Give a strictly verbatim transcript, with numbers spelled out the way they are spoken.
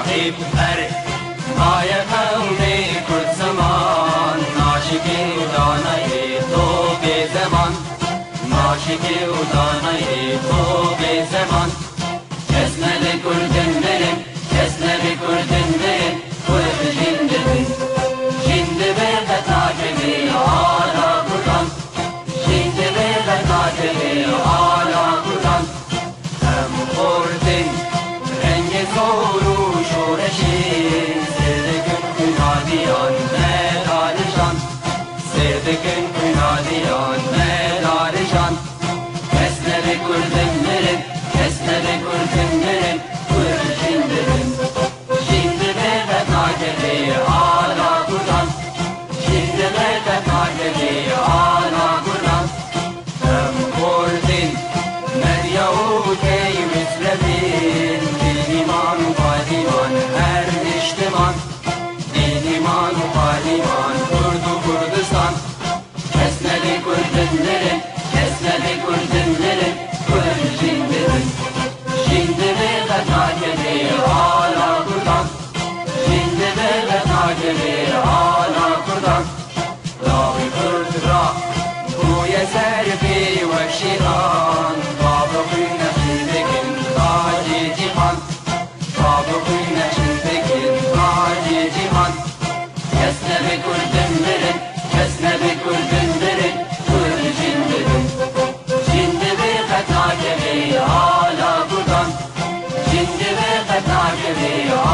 صاحب فرق ما يقومي كل زمان ناشکی ودانای تو به زمان ناشکی ودانای تو به زمان کسنه کردن برم کسنه کردن برم kurd jindin Şimdi bir de takimi hala Kur'an Şimdi bir de takimi hala Kur'an Hem kurdin rengi zoru şureşin Sevdikün künadiyan medalişan Sevdikün künadiyan medalişan Kesneri kurdinlerin Kesneri kurdinlerin Kurd jindin hala Kur'an Şimdi nerede takeli hala Kur'an Hem kurdin Meryavut ey müslemin Din iman padiman her iştiman Din iman padiman Kurdu Kurdistan Kesneli Kurdinlerin Kesneli Kurdinlerin Kurd jindin Şimdi nerede takeli hala Kur'an Şimdi nerede takeli hala Kur'an Davi Kurd ra Kuye serbi ve şihan Babı kuyne şimdikin Taci cihan Babı kuyne şimdikin Taci cihan Kesnebi Kurdinlerin Kesnebi Kurdinlerin Kurd jindin Şimdi nerede takeli hala Kur'an Şimdi nerede takeli hala